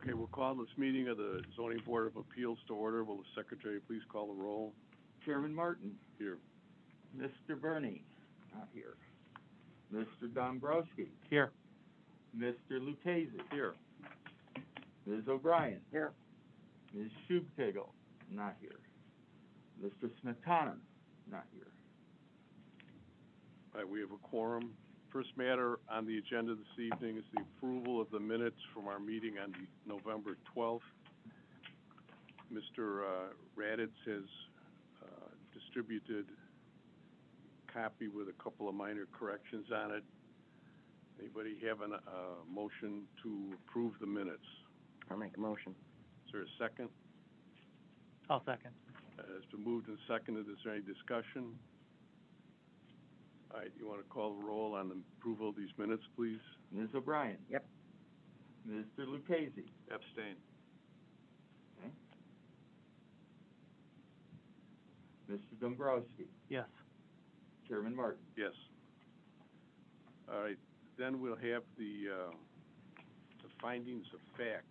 Okay, we'll call this meeting of the Zoning Board of Appeals to order. Will the secretary please call the roll? Chairman Martin. Here. Mr. Burney. Not here. Mr. Dombrowski. Here. Mr. Lucchese. Here. Ms. O'Brien. Here. Ms. Schubkagel. Not here. Mr. Smetana. Not here. All right, we have a quorum. First matter on the agenda this evening is the approval of the minutes from our meeting on November 12th. Mr. Raditz has distributed a copy with a couple of minor corrections on it. Anybody have a motion to approve the minutes? I'll make a motion. Is there a second? I'll second. It's been moved and seconded. Is there any discussion? All right, you want to call the roll on the approval of these minutes, please? Ms. O'Brien. Yep. Mr. Lucchese. Abstain. Okay. Mr. Dombrowski. Yes. Chairman Martin. Yes. All right, then we'll have the findings of fact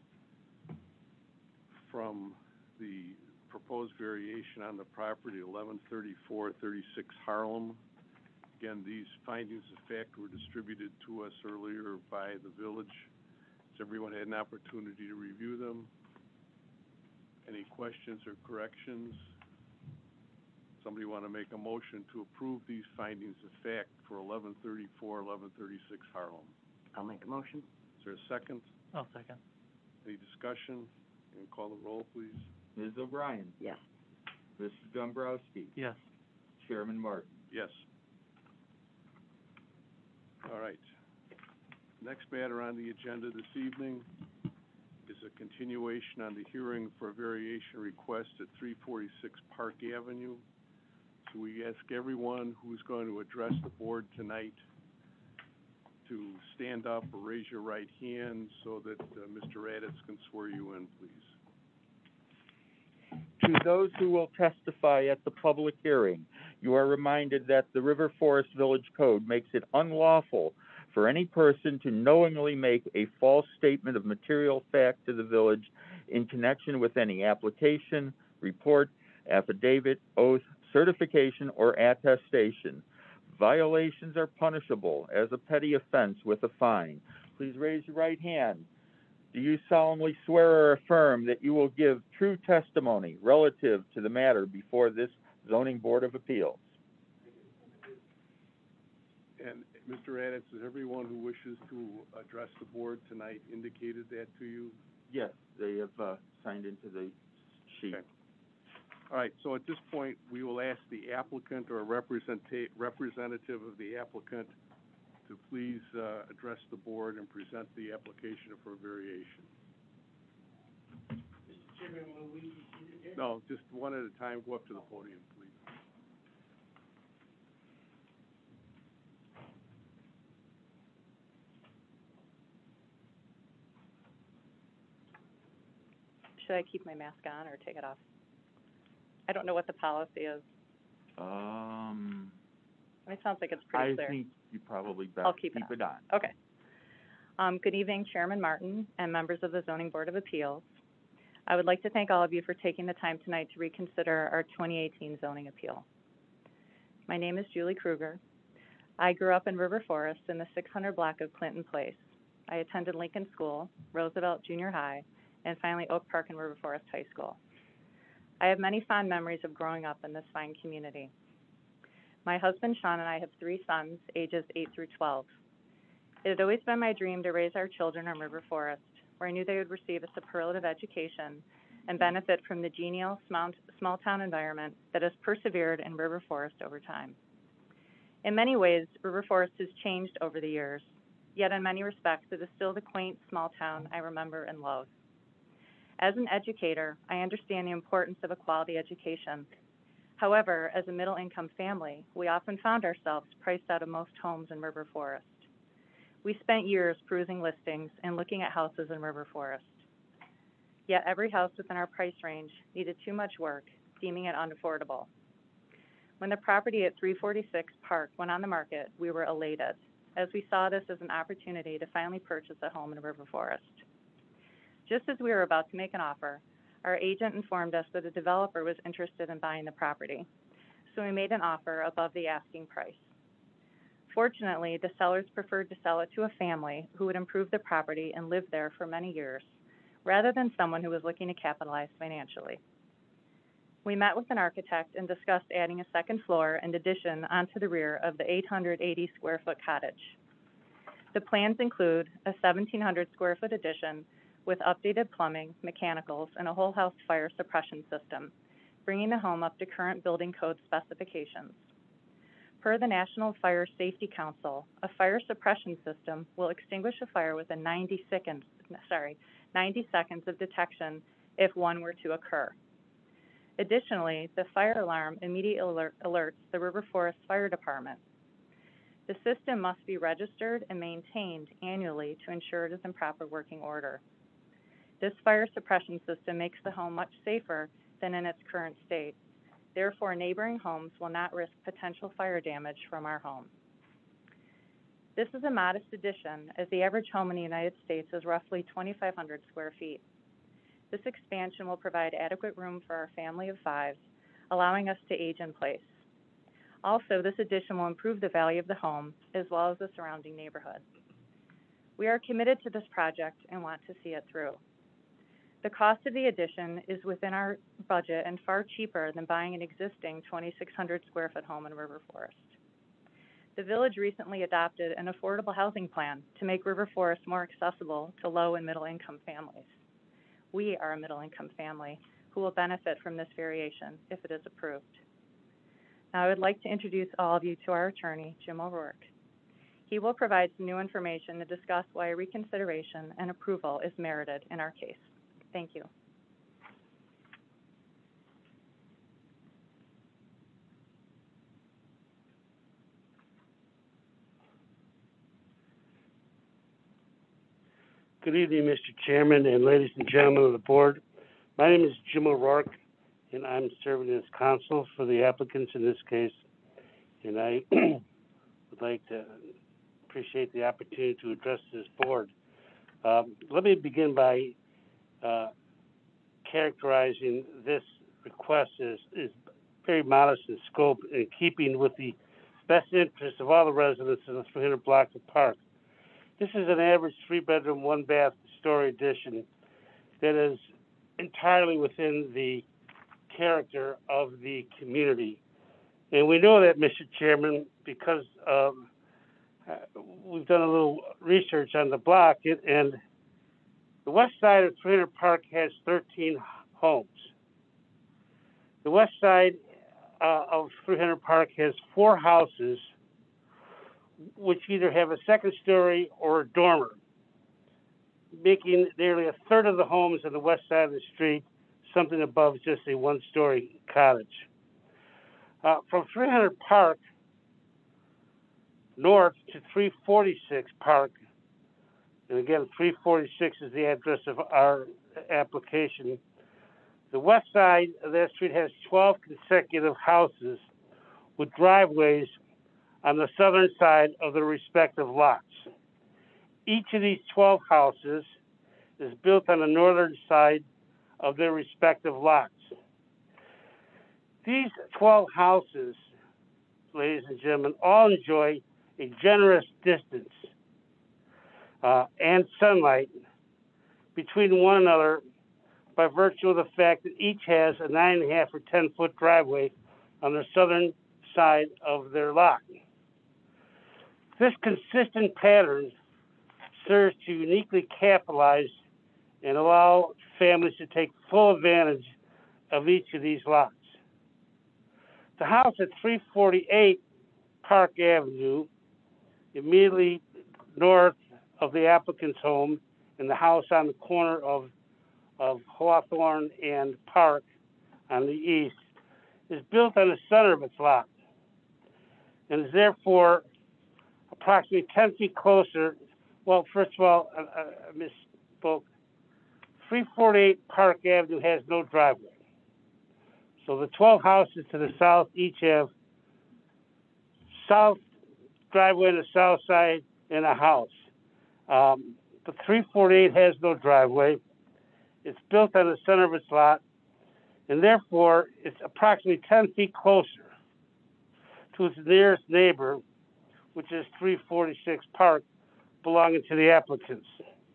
from the proposed variation on the property 1134-36 Harlem. Again, these findings of fact were distributed to us earlier by the village. Has everyone had an opportunity to review them? Any questions or corrections? Somebody want to make a motion to approve these findings of fact for 1134-1136 Harlem? I'll make a motion. Is there a second? I'll second. Any discussion? And call the roll, please. Ms. O'Brien. Yes. Mr. Dombrowski. Yes. Chairman Martin. Yes. All right. Next matter on the agenda this evening is a continuation on the hearing for a variation request at 346 Park Avenue. So we ask everyone who's going to address the board tonight to stand up or raise your right hand so that Mr. Raditz can swear you in, please. To those who will testify at the public hearing, you are reminded that the River Forest Village Code makes it unlawful for any person to knowingly make a false statement of material fact to the village in connection with any application, report, affidavit, oath, certification, or attestation. Violations are punishable as a petty offense with a fine. Please raise your right hand. Do you solemnly swear or affirm that you will give true testimony relative to the matter before this Zoning Board of Appeals? And Mr. Raditz, has everyone who wishes to address the board tonight indicated that to you? Yes, they have signed into the sheet. Okay. All right, so at this point, we will ask the applicant or a representative of the applicant to please address the board and present the application for a variation. Mr. Chairman, will we be seated here? No, just one at a time. Go up to the podium, please. Should I keep my mask on or take it off? I don't know what the policy is. It sounds like it's pretty clear. I think you probably I'll best keep keep it it on. Okay. Good evening, Chairman Martin and members of the Zoning Board of Appeals. I would like to thank all of you for taking the time tonight to reconsider our 2018 zoning appeal. My name is Julie Kruger. I grew up in River Forest in the 600 block of Clinton Place. I attended Lincoln School, Roosevelt Junior High, and finally Oak Park and River Forest High School. I have many fond memories of growing up in this fine community. My husband, Sean, and I have 3 sons, ages 8 through 12. It had always been my dream to raise our children in River Forest, where I knew they would receive a superlative education and benefit from the genial small town environment that has persevered in River Forest over time. In many ways, River Forest has changed over the years, yet in many respects, it is still the quaint small town I remember and love. As an educator, I understand the importance of a quality education. However, as a middle-income family, we often found ourselves priced out of most homes in River Forest. We spent years perusing listings and looking at houses in River Forest. Yet every house within our price range needed too much work, deeming it unaffordable. When the property at 346 Park went on the market, we were elated, as we saw this as an opportunity to finally purchase a home in River Forest. Just as we were about to make an offer, our agent informed us that a developer was interested in buying the property, so we made an offer above the asking price. Fortunately, the sellers preferred to sell it to a family who would improve the property and live there for many years, rather than someone who was looking to capitalize financially. We met with an architect and discussed adding a second floor and addition onto the rear of the 880 square foot cottage. The plans include a 1,700 square foot addition with updated plumbing, mechanicals, and a whole house fire suppression system, bringing the home up to current building code specifications. Per the National Fire Safety Council, a fire suppression system will extinguish a fire within 90 seconds of detection if one were to occur. Additionally, the fire alarm immediately alerts the River Forest Fire Department. The system must be registered and maintained annually to ensure it is in proper working order. This fire suppression system makes the home much safer than in its current state. Therefore, neighboring homes will not risk potential fire damage from our home. This is a modest addition, as the average home in the United States is roughly 2,500 square feet. This expansion will provide adequate room for our family of 5, allowing us to age in place. Also, this addition will improve the value of the home as well as the surrounding neighborhood. We are committed to this project and want to see it through. The cost of the addition is within our budget and far cheaper than buying an existing 2,600 square foot home in River Forest. The village recently adopted an affordable housing plan to make River Forest more accessible to low and middle income families. We are a middle income family who will benefit from this variation if it is approved. Now I would like to introduce all of you to our attorney, Jim O'Rourke. He will provide some new information to discuss why reconsideration and approval is merited in our case. Thank you. Good evening, Mr. Chairman and ladies and gentlemen of the board. My name is Jim O'Rourke, and I'm serving as counsel for the applicants in this case. And I would like to appreciate the opportunity to address this board. Let me begin by characterizing this request as very modest in scope, in keeping with the best interest of all the residents in the 300 block of Park. This is an average 3-bedroom, 1-bath story addition that is entirely within the character of the community. And we know that, Mr. Chairman, because we've done a little research on the block, and the west side of 300 Park has 13 homes. The west side of 300 Park has 4 houses, which either have a second story or a dormer, making nearly a third of the homes on the west side of the street something above just a 1-story cottage. From 300 Park north to 346 Park, and again, 346 is the address of our application, the west side of that street has 12 consecutive houses with driveways on the southern side of their respective lots. Each of these 12 houses is built on the northern side of their respective lots. These 12 houses, ladies and gentlemen, all enjoy a generous distance and sunlight between one another by virtue of the fact that each has a 9.5 or 10-foot driveway on the southern side of their lot. This consistent pattern serves to uniquely capitalize and allow families to take full advantage of each of these lots. The house at 348 Park Avenue, immediately north of the applicant's home, and the house on the corner of Hawthorne and Park on the east, is built on the center of its lot and is therefore approximately 10 feet closer. Well, first of all, I misspoke. 348 Park Avenue has no driveway. So the 12 houses to the south each have south driveway on the south side and a house. But 348 has no driveway. It's built on the center of its lot, and therefore it's approximately 10 feet closer to its nearest neighbor, which is 346 Park, belonging to the applicants.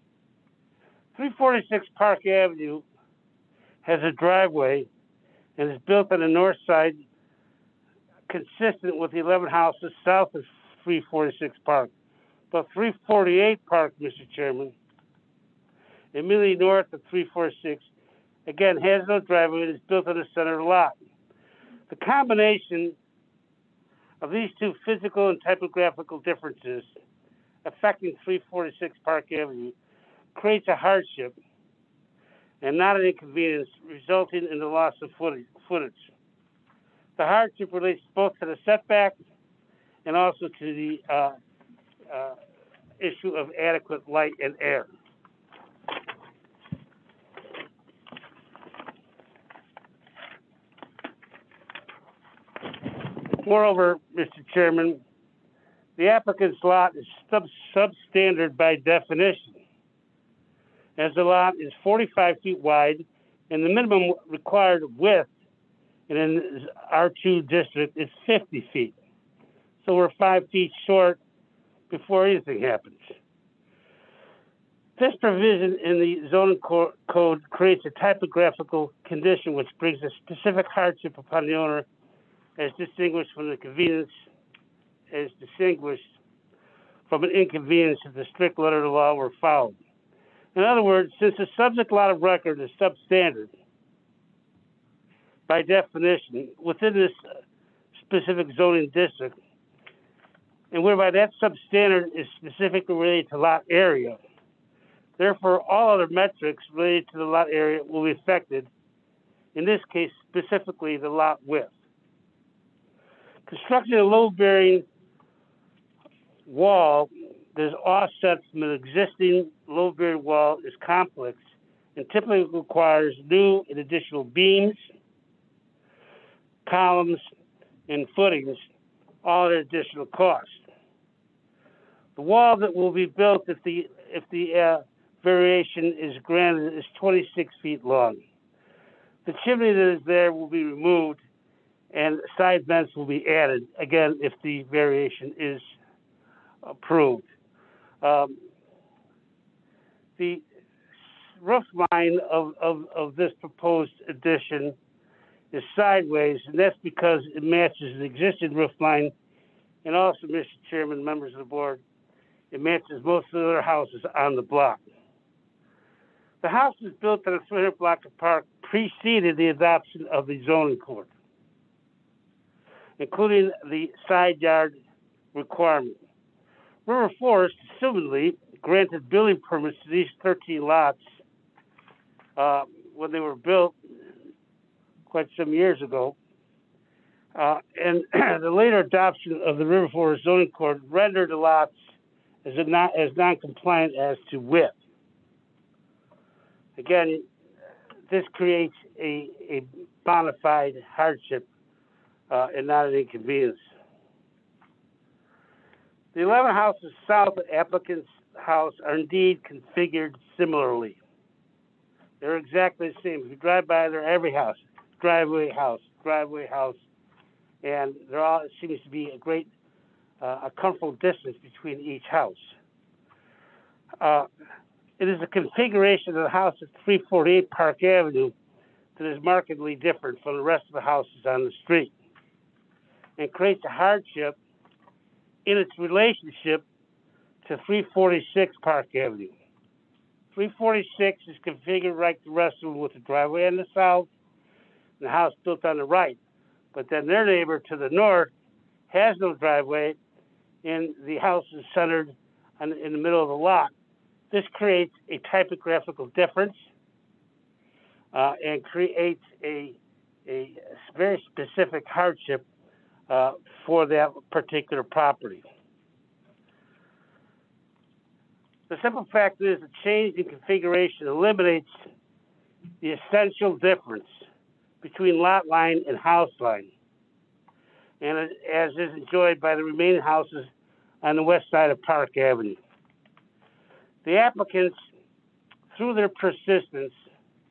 346 Park Avenue has a driveway and is built on the north side, consistent with the 11 houses south of 346 Park. But 348 Park, Mr. Chairman, immediately north of 346, again, has no driveway and is built on the center of the lot. The combination of these two physical and typographical differences affecting 346 Park Avenue creates a hardship and not an inconvenience, resulting in the loss of footage. The hardship relates both to the setback and also to the issue of adequate light and air. Moreover, Mr. Chairman, the applicant's lot is substandard by definition, as the lot is 45 feet wide and the minimum required width in an R2 district is 50 feet. So we're 5 feet short before anything happens. This provision in the zoning code creates a typographical condition which brings a specific hardship upon the owner as distinguished from the convenience, as distinguished from an inconvenience if the strict letter of the law were followed. In other words, since the subject lot of record is substandard, by definition, within this specific zoning district, and whereby that substandard is specifically related to lot area, therefore all other metrics related to the lot area will be affected, in this case specifically the lot width. Constructing a load-bearing wall that is offset from an existing load-bearing wall is complex and typically requires new and additional beams, columns, and footings, all at additional cost. The wall that will be built if the variation is granted is 26 feet long. The chimney that is there will be removed and side vents will be added, again, if the variation is approved. The roof line of this proposed addition is sideways, and that's because it matches the existing roof line, and also, Mr. Chairman, members of the board, it matches most of the other houses on the block. The house was built on a 300 block of park preceded the adoption of the zoning code, including the side yard requirement. River Forest, assumedly, granted building permits to these 13 lots when they were built quite some years ago. And the later adoption of the River Forest zoning code rendered the lots as non-compliant as to width. Again, this creates a bona fide hardship and not an inconvenience. The 11 houses south of applicant's house are indeed configured similarly. They're exactly the same. If you drive by, they're every house, driveway, house, and there all seems to be a comfortable distance between each house. It is a configuration of the house at 348 Park Avenue that is markedly different from the rest of the houses on the street and creates a hardship in its relationship to 346 Park Avenue. 346 is configured like the rest of them with the driveway on the south and the house built on the right. But then their neighbor to the north has no driveway and the house is centered in the middle of the lot. This creates a typographical difference and creates a very specific hardship for that particular property. The simple fact is the change in configuration eliminates the essential difference between lot line and house line, and as is enjoyed by the remaining houses on the west side of Park Avenue. The applicants, through their persistence,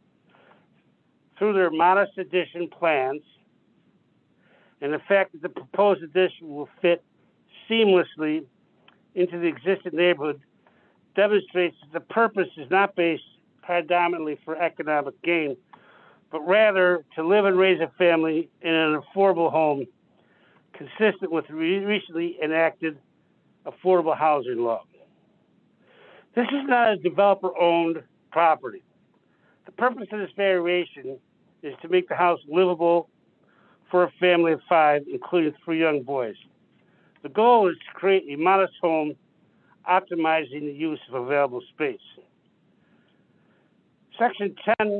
through their modest addition plans, and the fact that the proposed addition will fit seamlessly into the existing neighborhood demonstrates that the purpose is not based predominantly for economic gain, but rather to live and raise a family in an affordable home consistent with recently enacted affordable housing law. This is not a developer-owned property. The purpose of this variation is to make the house livable for a family of 5, including 3 young boys. The goal is to create a modest home, optimizing the use of available space. Section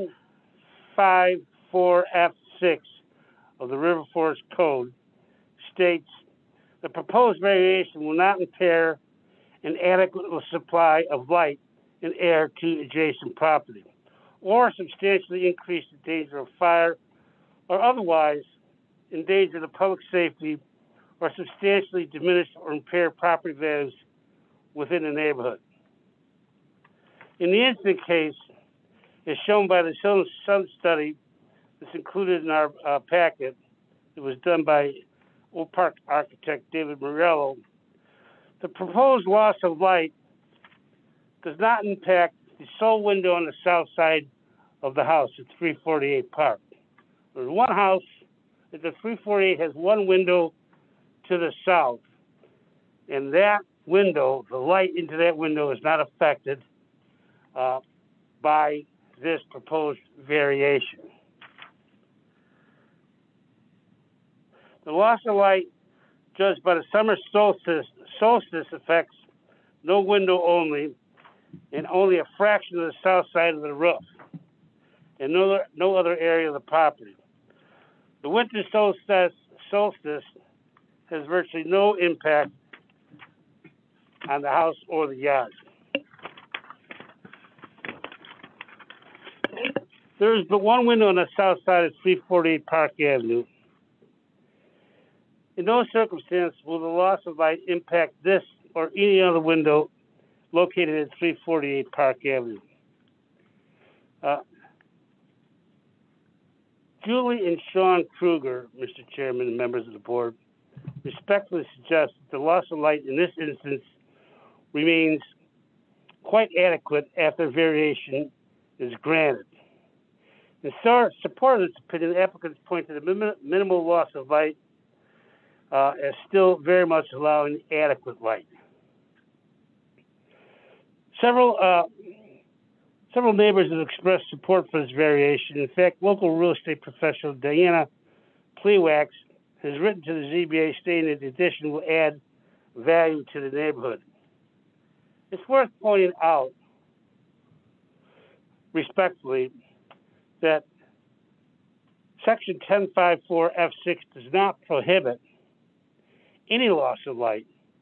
1054F6 of the River Forest Code states the proposed variation will not impair an adequate supply of light and air to adjacent property, or substantially increase the danger of fire, or otherwise endanger the public safety, or substantially diminish or impair property values within the neighborhood. In the instant case, as shown by the Sun study that's included in our packet, it was done by Old Park architect David Morello, the proposed loss of light does not impact the sole window on the south side of the house at 348 Park. There's one house at the 348 has one window to the south, and that window, the light into that window is not affected by this proposed variation. The loss of light judged by the summer solstice affects no window only, and only a fraction of the south side of the roof, and no other area of the property. The winter solstice has virtually no impact on the house or the yard. There is but one window on the south side of 348 Park Avenue. In no circumstance will the loss of light impact this or any other window located at 348 Park Avenue. Julie and Sean Kruger, Mr. Chairman and members of the board, respectfully suggest that the loss of light in this instance remains quite adequate after variation is granted. In support of this opinion, the applicants point to the minimal loss of light as still very much allowing adequate light. Several neighbors have expressed support for this variation. In fact, local real estate professional Diana Plewax has written to the ZBA stating that the addition will add value to the neighborhood. It's worth pointing out, respectfully, that Section 1054F6 does not prohibit any loss of light.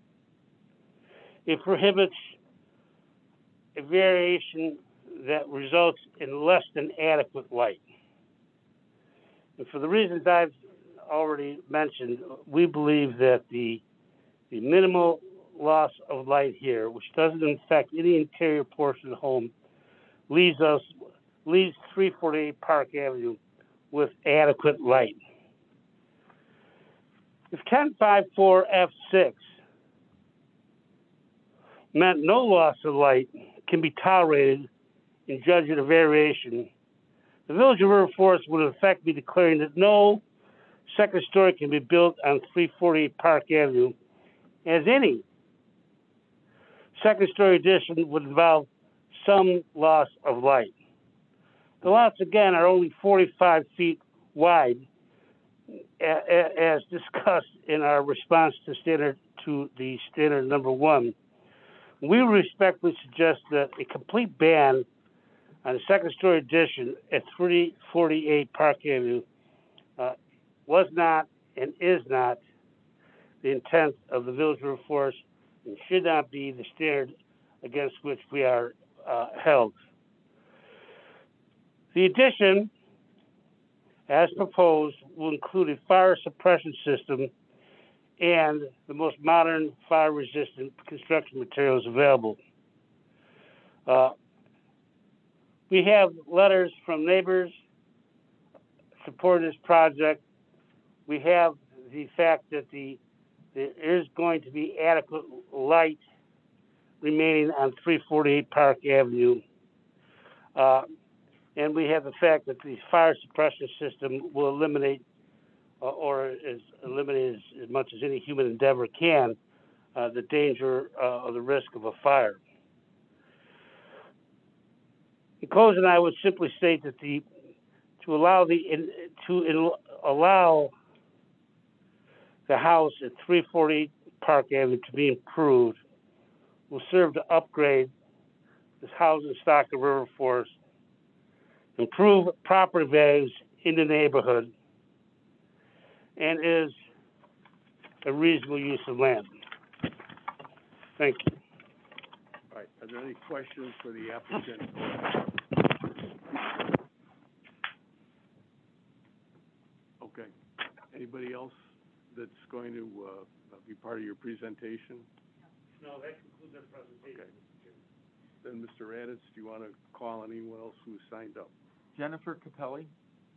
It prohibits a variation that results in less than adequate light. And for the reasons I've already mentioned, we believe that the minimal loss of light here, which doesn't affect any interior portion of the home, leaves 348 Park Avenue with adequate light. If 1054F6 meant no loss of light can be tolerated in judging a variation, the Village of River Forest would in effect be declaring that no second story can be built on 348 Park Avenue, as any second story addition would involve some loss of light. The lots, again, are only 45 feet wide, as discussed in our response to the standard number 1. We respectfully suggest that a complete ban on a second story addition at 348 Park Avenue was not and is not the intent of the Village of River Forest and should not be the standard against which we are held. The addition, as proposed, will include a fire suppression system and the most modern fire-resistant construction materials available. We have letters from neighbors, support this project. We have the fact that there is going to be adequate light remaining on 348 Park Avenue. And we have the fact that the fire suppression system will eliminate, or is eliminated as much as any human endeavor can, the danger or the risk of a fire. In closing, I would simply state that to allow the house at 348 Park Avenue to be improved will serve to upgrade this housing stock of River Forest, improve property values in the neighborhood, and is a reasonable use of land. Thank you. All right, are there any questions for the applicant? Okay, anybody else that's going to, be part of your presentation? No, that concludes our presentation. Okay. Then, Mr. Raditz, do you want to call on anyone else who signed up? Jennifer Capelli?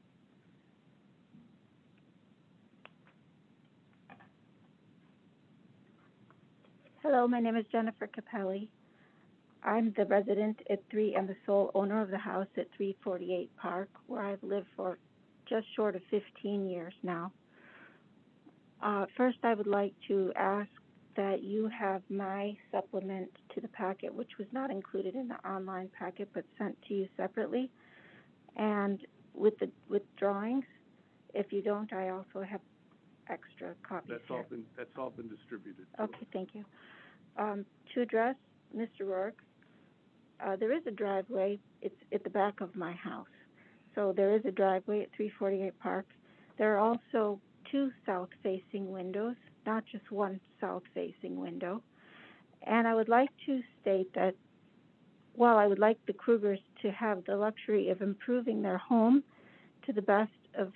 Hello, my name is Jennifer Capelli. I'm the resident at and the sole owner of the house at 348 Park, where I've lived for just short of 15 years now. First, I would like to ask that you have my supplement to the packet, which was not included in the online packet, but sent to you separately. And with drawings, if you don't, I also have extra copies here. That's all been distributed. Okay, thank you. To address Mr. Rourke, there is a driveway. It's at the back of my house. So there is a driveway at 348 Park. There are also 2 south-facing windows, not just one south-facing window. And I would like to state that while I would like the Krugers to have the luxury of improving their home to the best of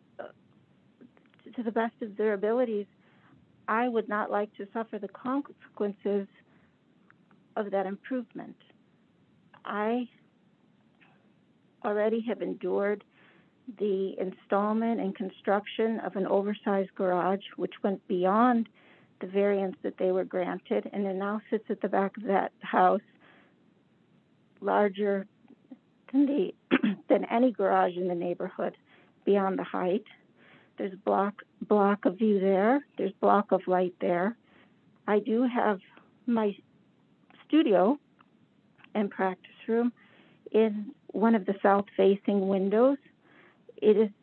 their abilities, I would not like to suffer the consequences of that improvement. I already have endured the installment and construction of an oversized garage, which went beyond the variance that they were granted, and it now sits at the back of that house, larger than than any garage in the neighborhood, beyond the height. There's block of view there. There's block of light there. I do have my studio and practice room in one of the south-facing windows. It is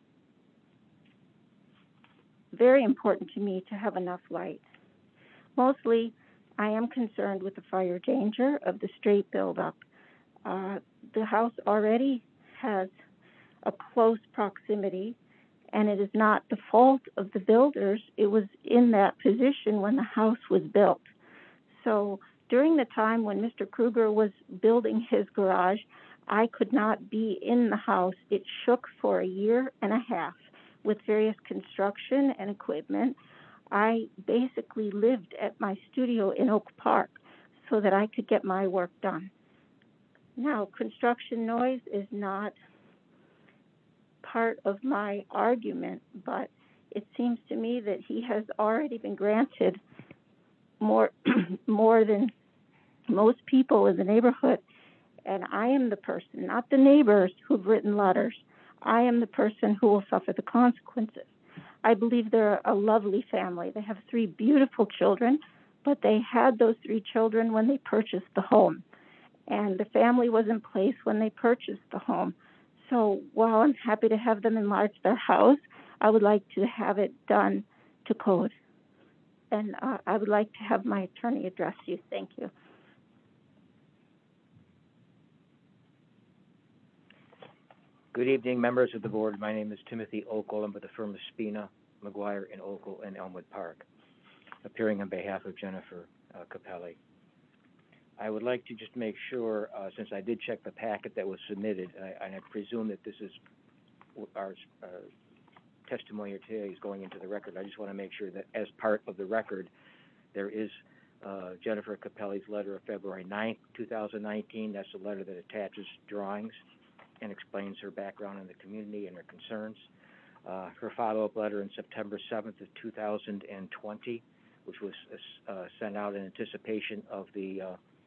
very important to me to have enough light. Mostly, I am concerned with the fire danger of the straight buildup. The house already has a close proximity, and it is not the fault of the builders. It was in that position when the house was built. So during the time when Mr. Kruger was building his garage, I could not be in the house. It shook for a year and a half with various construction and equipment. I basically lived at my studio in Oak Park so that I could get my work done. Now, construction noise is not part of my argument, but it seems to me that he has already been granted more than most people in the neighborhood. And I am the person, not the neighbors who've written letters. I am the person who will suffer the consequences. I believe they're a lovely family. They have 3 beautiful children, but they had those 3 children when they purchased the home. And the family was in place when they purchased the home. So while I'm happy to have them enlarge their house, I would like to have it done to code. And I would like to have my attorney address you. Thank you. Good evening, members of the board. My name is Timothy Okel. I'm with the firm of Spina, McGuire, and Okel in Elmwood Park, appearing on behalf of Jennifer Capelli. I would like to just make sure, since I did check the packet that was submitted, and I presume that this is our testimony here today is going into the record. I just want to make sure that as part of the record, there is Jennifer Capelli's letter of February 9th, 2019. That's the letter that attaches drawings and explains her background in the community and her concerns. her follow-up letter in September 7th of 2020, which was sent out in anticipation of the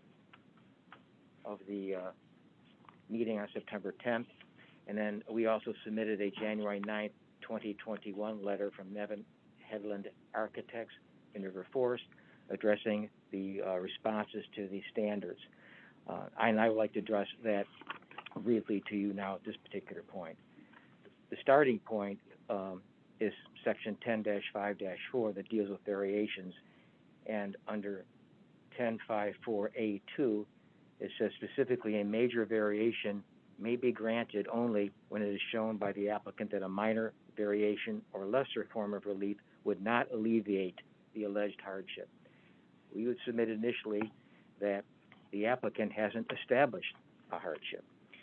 meeting on September 10th. And then we also submitted a January 9th, 2021 letter from Nevin Headland Architects in River Forest addressing the responses to the standards. And I would like to address that briefly to you now at this particular point. The starting point is section 10-5-4 that deals with variations, and under 10.5.4A2, it says specifically a major variation may be granted only when it is shown by the applicant that a minor variation or lesser form of relief would not alleviate the alleged hardship. We would submit initially that the applicant hasn't established a hardship.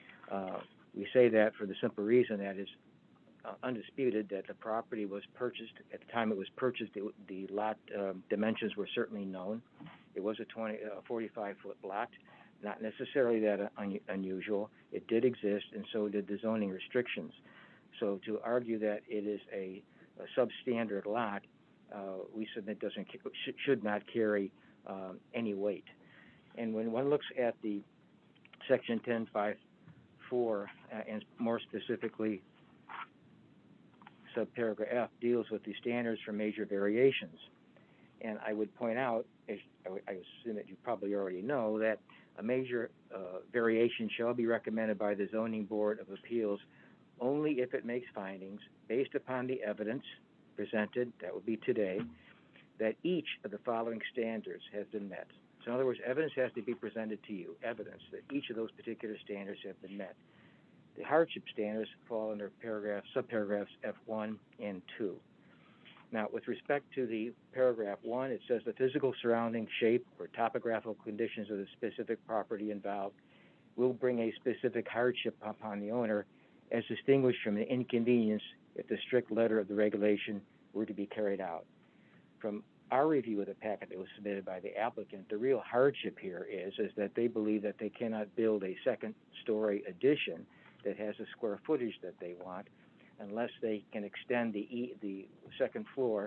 We say that for the simple reason that it's undisputed that the property was purchased. At the time it was purchased, the lot dimensions were certainly known. It was a 45-foot lot, not necessarily that unusual. It did exist, and so did the zoning restrictions. So to argue that it is a substandard lot, we submit should not carry any weight. And when one looks at the section 10.5.4, and more specifically subparagraph F, deals with the standards for major variations. And I would point out, as I assume that you probably already know, that a major variation shall be recommended by the Zoning Board of Appeals only if it makes findings based upon the evidence presented, that would be today, that each of the following standards has been met. So in other words, evidence has to be presented to you, evidence that each of those particular standards have been met. The hardship standards fall under subparagraphs F1 and 2. Now, with respect to the paragraph 1, it says the physical surrounding shape or topographical conditions of the specific property involved will bring a specific hardship upon the owner as distinguished from an inconvenience if the strict letter of the regulation were to be carried out. From our review of the packet that was submitted by the applicant, the real hardship here is that they believe that they cannot build a second-story addition that has the square footage that they want unless they can extend the second floor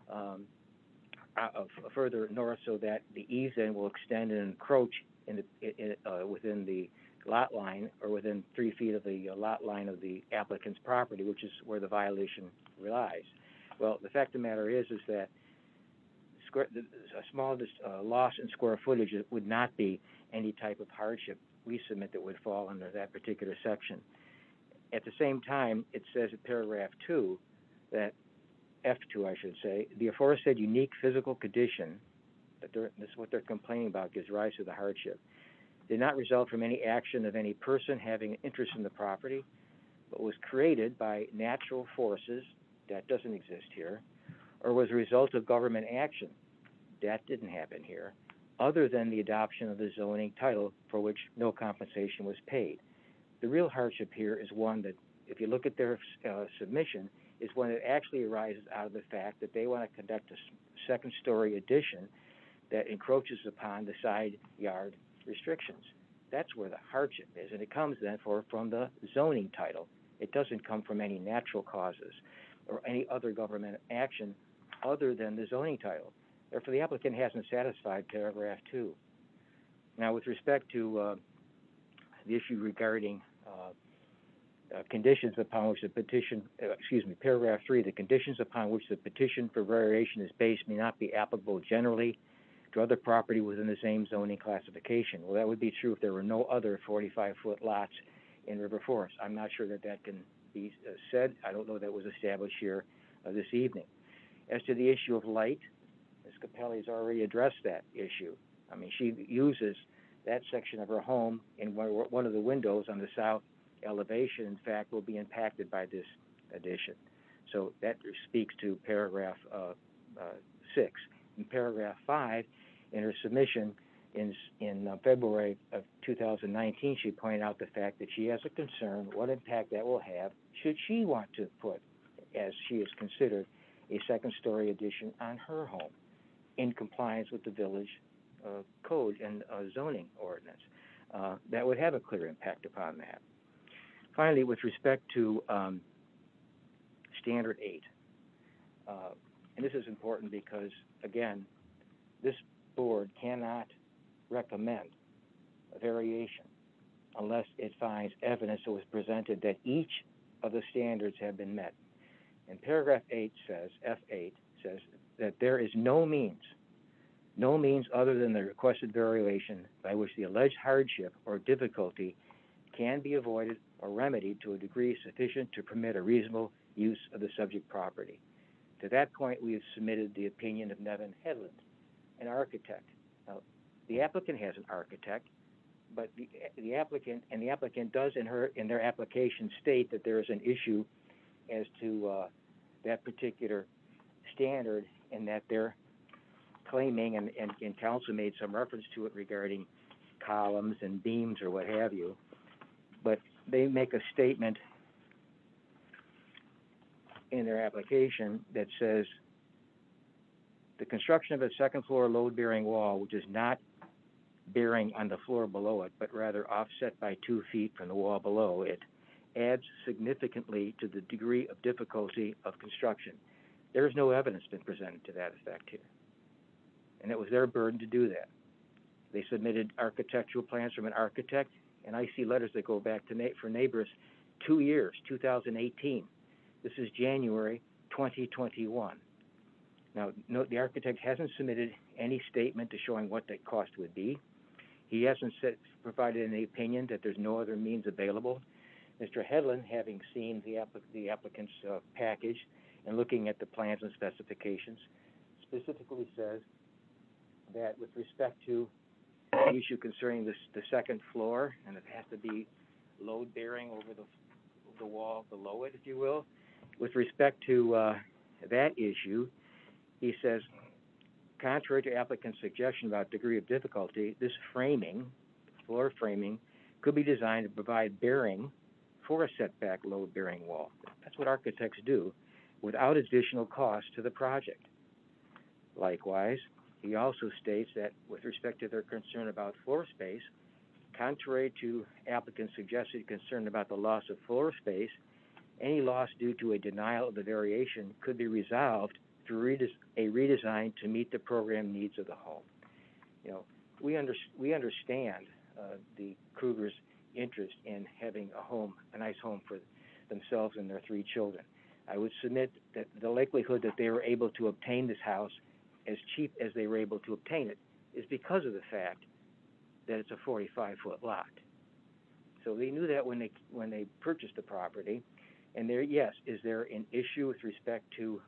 further north so that the eaves then will extend and encroach within the lot line or within 3 feet of the lot line of the applicant's property, which is where the violation relies. Well, the fact of the matter is that a small loss in square footage would not be any type of hardship we submit that would fall under that particular section. At the same time, it says in paragraph 2, that F2, I should say, the aforesaid unique physical condition, this is what they're complaining about, gives rise to the hardship, did not result from any action of any person having an interest in the property, but was created by natural forces, that doesn't exist here, or was a result of government action, that didn't happen here, other than the adoption of the zoning title for which no compensation was paid. The real hardship here is one that, if you look at their submission, is one that actually arises out of the fact that they want to conduct a second-story addition that encroaches upon the side yard restrictions. That's where the hardship is, and it comes then from the zoning title. It doesn't come from any natural causes or any other government action other than the zoning title. Therefore, the applicant hasn't satisfied paragraph 2. Now, with respect to the issue regarding conditions upon which the petition, paragraph 3, the conditions upon which the petition for variation is based may not be applicable generally to other property within the same zoning classification. Well, that would be true if there were no other 45-foot lots in River Forest. I'm not sure that can be said. I don't know that was established here this evening. As to the issue of light, Ms. Capelli has already addressed that issue. I mean, she uses that section of her home, and one of the windows on the south elevation, in fact, will be impacted by this addition. So that speaks to paragraph 6. In paragraph 5, in her submission in February of 2019, she pointed out the fact that she has a concern what impact that will have should she want to put, as she has considered, a second-story addition on her home in compliance with the village code and zoning ordinance. That would have a clear impact upon that. Finally, with respect to Standard 8. And this is important because, again, this board cannot recommend a variation unless it finds evidence that was presented that each of the standards have been met. And paragraph 8 says, F8 says, that there is no means other than the requested variation by which the alleged hardship or difficulty can be avoided or remedied to a degree sufficient to permit a reasonable use of the subject property. To that point, we have submitted the opinion of Nevin Hedlund, an architect. Now, the applicant has an architect, but the applicant does in their application state that there is an issue as to that particular standard, and that they're claiming, and council made some reference to it regarding columns and beams or what have you, but they make a statement in their application that says the construction of a second floor load-bearing wall, which is not bearing on the floor below it, but rather offset by 2 feet from the wall below it, adds significantly to the degree of difficulty of construction. There is no evidence been presented to that effect here. And it was their burden to do that. They submitted architectural plans from an architect, and I see letters that go back to for neighbors 2 years, 2018. This is January 2021. Now, note the architect hasn't submitted any statement to showing what that cost would be. He hasn't provided any opinion that there's no other means available. Mr. Hedlund, having seen the applicant's package and looking at the plans and specifications, specifically says that with respect to the issue concerning the second floor, and it has to be load-bearing over the wall below it, if you will, with respect to that issue, he says, contrary to applicant's suggestion about degree of difficulty, this floor framing, could be designed to provide bearing for a setback load-bearing wall. That's what architects do without additional cost to the project. Likewise, he also states that with respect to their concern about floor space, contrary to applicant's suggested concern about the loss of floor space, any loss due to a denial of the variation could be resolved through a redesign to meet the program needs of the home. You know, we understand the Krugers' interest in having a nice home for themselves and their 3 children. I would submit that the likelihood that they were able to obtain this house as cheap as they were able to obtain it is because of the fact that it's a 45-foot lot. So they knew that when they purchased the property. And is there an issue with respect to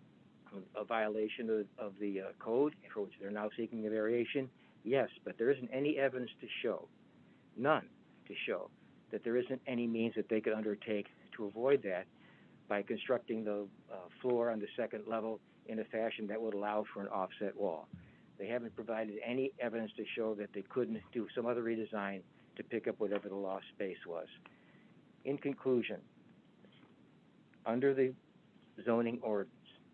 a violation of the code for which they're now seeking a variation? Yes, but there isn't any evidence to show, none to show, that there isn't any means that they could undertake to avoid that by constructing the floor on the second level in a fashion that would allow for an offset wall. They haven't provided any evidence to show that they couldn't do some other redesign to pick up whatever the lost space was. In conclusion, under the zoning ordinance,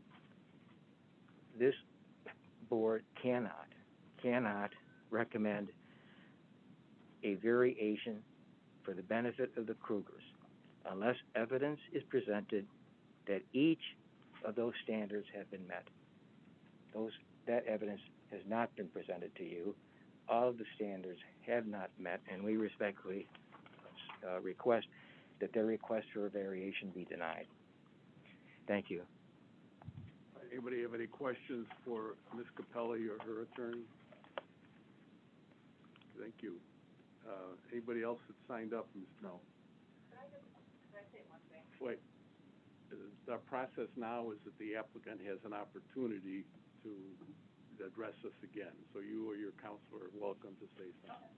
this board cannot recommend a variation for the benefit of the Krugers unless evidence is presented that each of those standards have been met. That evidence has not been presented to you. All of the standards have not met, and we respectfully request that their request for a variation be denied. Thank you. Anybody have any questions for Ms. Capelli or her attorney? Thank you. Anybody else that signed up? No. Could I say one thing? Wait. The process now is that the applicant has an opportunity to address us again. So you or your counselor are welcome to say something.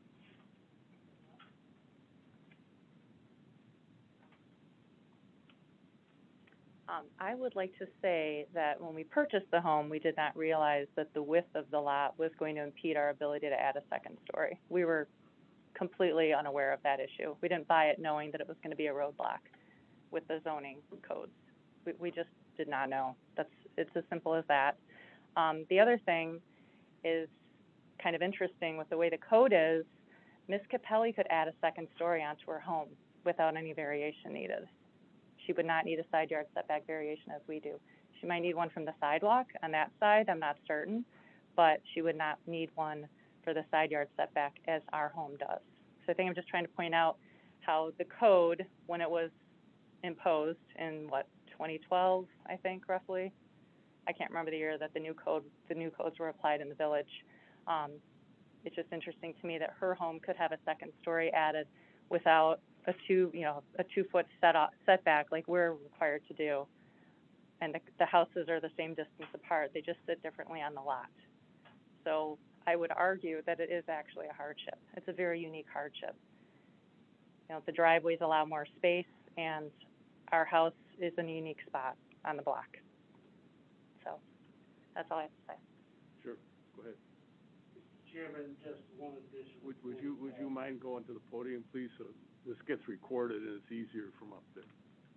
I would like to say that when we purchased the home, we did not realize that the width of the lot was going to impede our ability to add a second story. We were completely unaware of that issue. We didn't buy it knowing that it was going to be a roadblock with the zoning codes. We just did not know. It's as simple as that. The other thing is kind of interesting with the way the code is. Ms. Capelli could add a second story onto her home without any variation needed. she would not need a side yard setback variation as we do. She might need one from the sidewalk on that side, I'm not certain, but she would not need one for the side yard setback as our home does. So I think I'm just trying to point out how the code, when it was imposed in 2012, I think roughly. I can't remember the year that the new codes were applied in the village. It's just interesting to me that her home could have a second story added without a 2-foot setback like we're required to do. And the houses are the same distance apart, they just sit differently on the lot. So I would argue that it is actually a hardship. It's a very unique hardship. You know, the driveways allow more space, and our house is in a unique spot on the block. So that's all I have to say. Sure, go ahead. Chairman, just one additional. Would you mind going to the podium, please, so this gets recorded and it's easier from up there?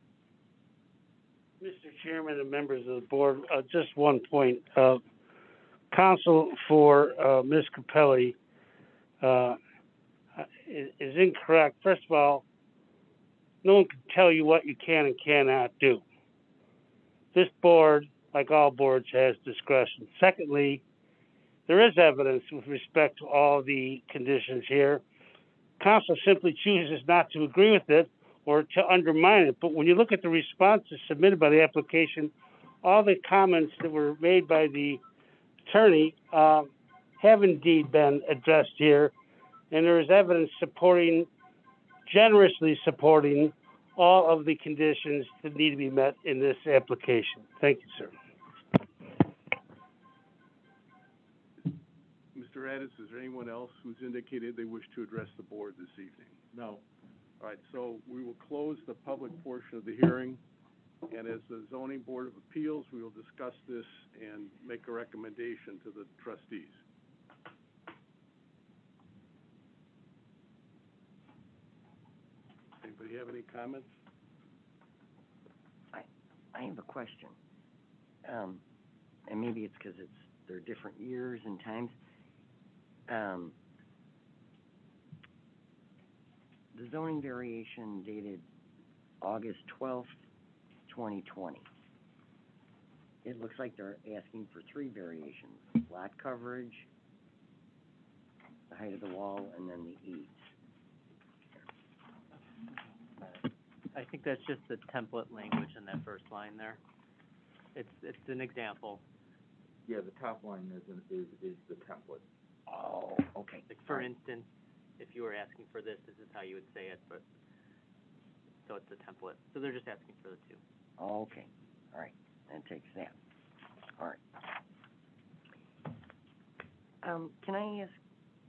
Mr. Chairman and members of the board, just one point. Counsel for Ms. Capelli is incorrect. First of all, no one can tell you what you can and cannot do. This board, like all boards, has discretion. Secondly, there is evidence with respect to all the conditions here. Council simply chooses not to agree with it or to undermine it. But when you look at the responses submitted by the application, all the comments that were made by the attorney have indeed been addressed here, and there is evidence generously supporting all of the conditions that need to be met in this application. Thank you, sir. Mr. Addis, is there anyone else who's indicated they wish to address the board this evening? No. All right, so we will close the public portion of the hearing, and as the Zoning Board of Appeals, we will discuss this and make a recommendation to the trustees. Anybody have any comments? I have a question. And maybe it's because they're different years and times. The zoning variation dated August 12th, 2020. It looks like they're asking for 3 variations: lot coverage, the height of the wall, and then the eaves. I think that's just the template language in that first line there. It's an example. Yeah, the top line is the template. Oh, okay. Like, for instance, if you were asking for this is how you would say it, but, so it's a template. So they're just asking for the 2. Oh, okay. All right. That takes that. All right. Can I ask,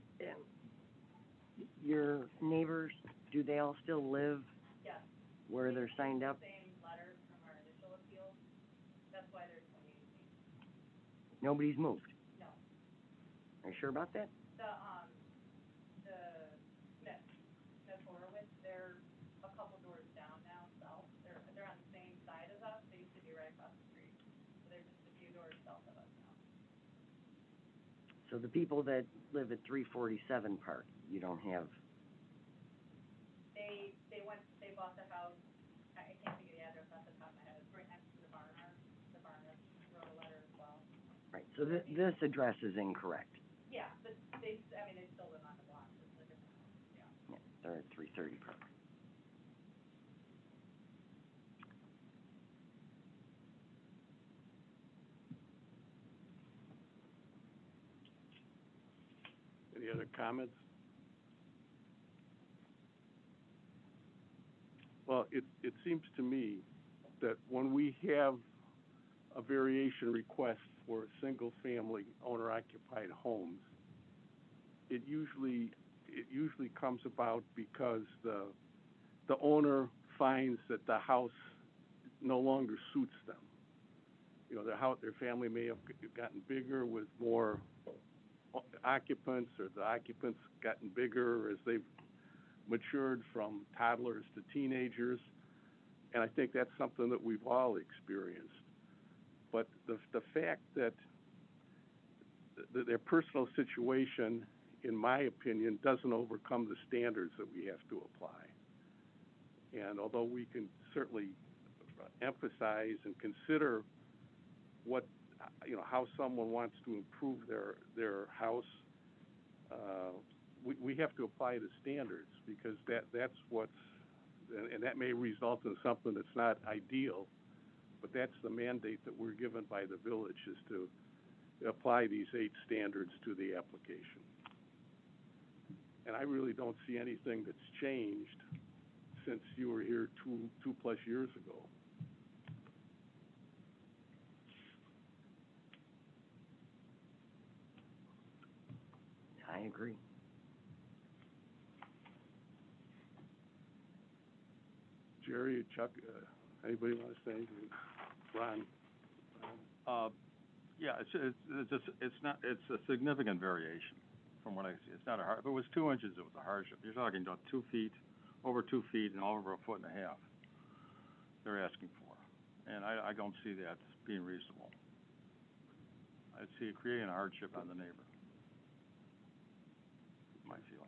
your neighbors, do they all still live? Yes. Where they're signed up? Same letter from our initial appeal. That's why there's 2018. Nobody's moved? No. Are you sure about that? The Smith Horowitz, they're a couple doors down now, south. They're on the same side as us. They used to be right across the street. So they're just a few doors south of us now. So the people that live at 347 Park, you don't have, They bought the house, I can't think of the address off the top of my head, it's right next to the Barnard. The Barnard wrote a letter as well. right, so this address is incorrect. Yeah, but they still live on the block, it's a different house, yeah. Yeah, they're at 330 Park. Any other comments? Well, it seems to me that when we have a variation request for single-family owner-occupied homes, it usually comes about because the owner finds that the house no longer suits them. You know, their family may have gotten bigger with more occupants, or the occupants gotten bigger as they've matured from toddlers to teenagers, and I think that's something that we've all experienced. But the fact that their personal situation, in my opinion, doesn't overcome the standards that we have to apply. And although we can certainly emphasize and consider what, how someone wants to improve their house, we have to apply the standards, because that's what's, and that may result in something that's not ideal, but that's the mandate that we're given by the village, is to apply these 8 standards to the application. And I really don't see anything that's changed since you were here two plus years ago. I agree. Jerry, Chuck, anybody want to say anything? Ron? Yeah, it's a significant variation from what I see. It's not a if it was 2 inches, it was a hardship. You're talking about 2 feet, over 2 feet, and over 1.5 feet they're asking for. And I don't see that being reasonable. I see it creating a hardship on the neighbor. My feeling.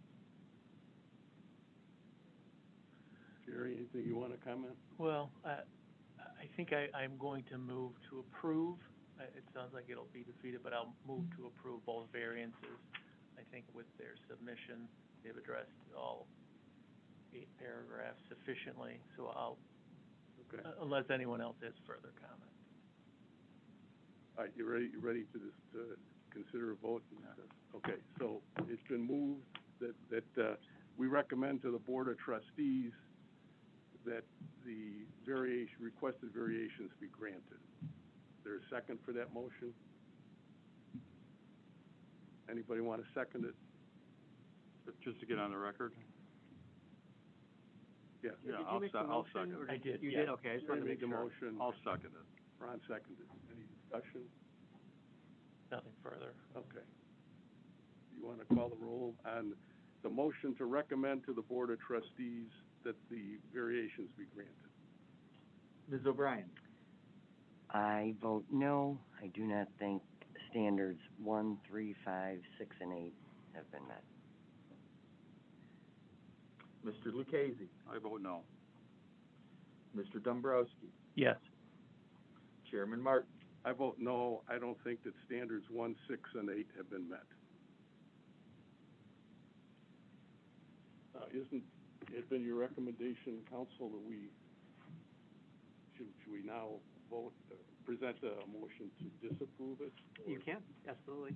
Jerry, anything you want to comment? Well, I think I'm going to move to approve. It sounds like it'll be defeated, but I'll move to approve both variances. I think with their submission, they've addressed all 8 paragraphs sufficiently, so I'll, Okay. Unless anyone else has further comment. All right, you ready to consider a vote? Okay, so it's been moved that we recommend to the Board of Trustees that the requested variations be granted. Is there a second for that motion? Anybody want to second it? Just to get on the record? Yeah. Yeah, Did you I'll make the I'll motion, second or it. I did, You yeah. did, okay, I just wanted to make The sure. motion, I'll second it. Ron seconded. Any discussion? Nothing further. Okay. You want to call the roll on the motion to recommend to the Board of Trustees that the variations be granted? Ms. O'Brien? I vote no. I do not think standards 1, 3, 5, 6, and 8 have been met. Mr. Lucchese? I vote no. Mr. Dombrowski? Yes. Chairman Martin? I vote no. I don't think that standards 1, 6, and 8 have been met. Isn't it been your recommendation, council, that should we now vote, present a motion to disapprove it? or- You can, absolutely.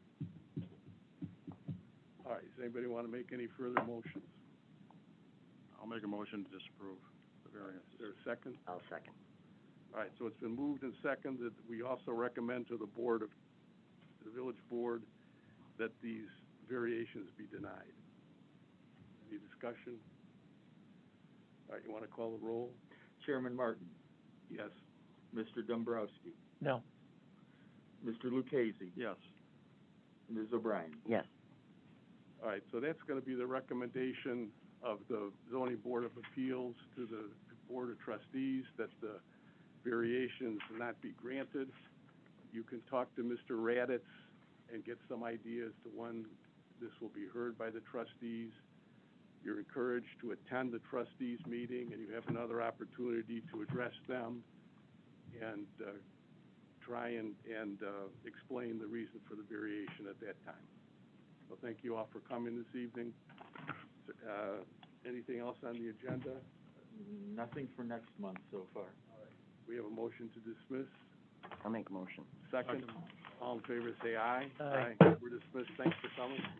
All right, does anybody want to make any further motions? I'll make a motion to disapprove the variance. Is there a second? I'll second. All right, so it's been moved and seconded. We also recommend to the village board, that these variations be denied. Any discussion? All right, you want to call the roll? Chairman Martin? Yes. Mr. Dombrowski? No. Mr. Lucchese? Yes. Ms. O'Brien? Yes. All right, so that's going to be the recommendation of the zoning board of appeals to the board of trustees, that the variations not be granted. You can talk to Mr. Raditz and get some ideas to when this will be heard by the trustees. You're encouraged to attend the trustees meeting, and you have another opportunity to address them and try and explain the reason for the variation at that time. So thank you all for coming this evening. Anything else on the agenda? Nothing for next month so far. We have a motion to dismiss. I'll make a motion. Second. All in favor, say aye. Aye. We're dismissed. Thanks for coming.